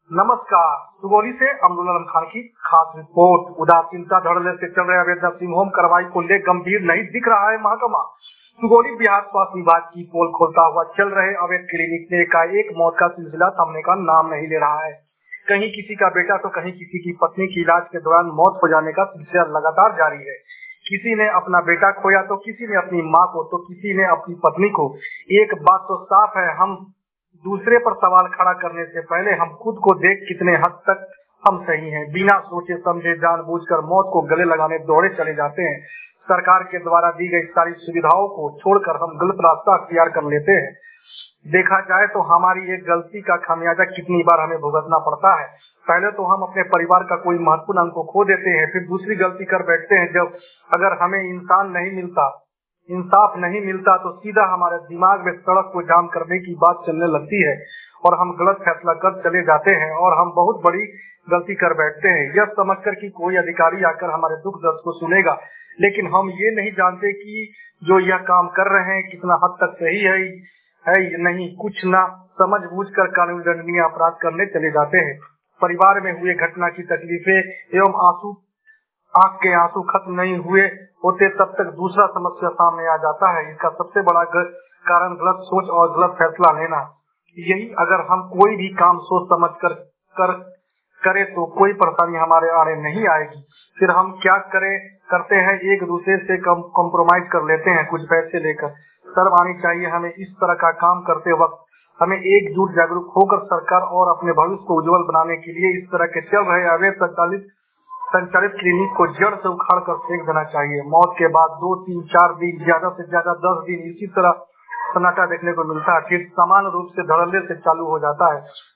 नमस्कार। सुगौली से अमरुल आलम खान की खास रिपोर्ट। उदासीनता धड़ल्ले से चल रहे अवैध नर्सिंग होम कार्रवाई को ले गंभीर नहीं दिख रहा है महकमा। सुगौली बिहार स्वास्थ्य विभाग की पोल खोलता हुआ चल रहे अवैध क्लिनिक में एकाएक मौत का सिलसिला थमने का नाम नहीं ले रहा है। कहीं किसी का बेटा तो कहीं किसी की पत्नी की इलाज के दौरान मौत हो जाने का सिलसिला लगातार जारी है। किसी ने अपना बेटा खोया तो किसी ने अपनी माँ को तो किसी ने अपनी पत्नी को। एक बात तो साफ है, हम दूसरे पर सवाल खड़ा करने से पहले हम खुद को देख कितने हद तक हम सही हैं। बिना सोचे समझे जानबूझकर मौत को गले लगाने दौड़े चले जाते हैं। सरकार के द्वारा दी गई सारी सुविधाओं को छोड़कर हम गलत रास्ता अख्तियार कर लेते हैं। देखा जाए तो हमारी एक गलती का खामियाजा कितनी बार हमें भुगतना पड़ता है। पहले तो हम अपने परिवार का कोई महत्वपूर्ण अंग को खो देते हैं, फिर दूसरी गलती कर बैठते हैं। जब अगर हमें इंसाफ नहीं मिलता तो सीधा हमारे दिमाग में सड़क को जाम करने की बात चलने लगती है और हम गलत फैसला कर चले जाते हैं और हम बहुत बड़ी गलती कर बैठते हैं, यह समझकर कि कोई अधिकारी आकर हमारे दुख दर्द को सुनेगा। लेकिन हम ये नहीं जानते कि जो यह काम कर रहे हैं कितना हद तक सही है या नहीं। कुछ ना समझ बूझकर कानूनी दंडनीय अपराध करने चले जाते हैं। परिवार में हुए घटना की तकलीफें एवं आंख के आंसू खत्म नहीं हुए होते तब तक दूसरा समस्या सामने आ जाता है। इसका सबसे बड़ा कारण गलत सोच और गलत फैसला लेना। यही अगर हम कोई भी काम सोच समझ कर करे तो कोई परेशानी हमारे आड़े नहीं आएगी। फिर हम क्या करते हैं, एक दूसरे से कॉम्प्रोमाइज कर लेते हैं कुछ पैसे लेकर। शर्म आनी चाहिए हमें इस तरह का काम करते वक्त। हमें एकजुट जागरूक होकर सरकार और अपने भविष्य को उज्जवल बनाने के लिए इस तरह के चल रहे अवैध संचालित क्लिनिक को जड़ से उखाड़ कर फेंक देना चाहिए। मौत के बाद 2, 3, 4 दिन, ज्यादा से ज्यादा 10 दिन इसी तरह सन्नाटा देखने को मिलता है, फिर समान रूप से धड़ल्ले से चालू हो जाता है।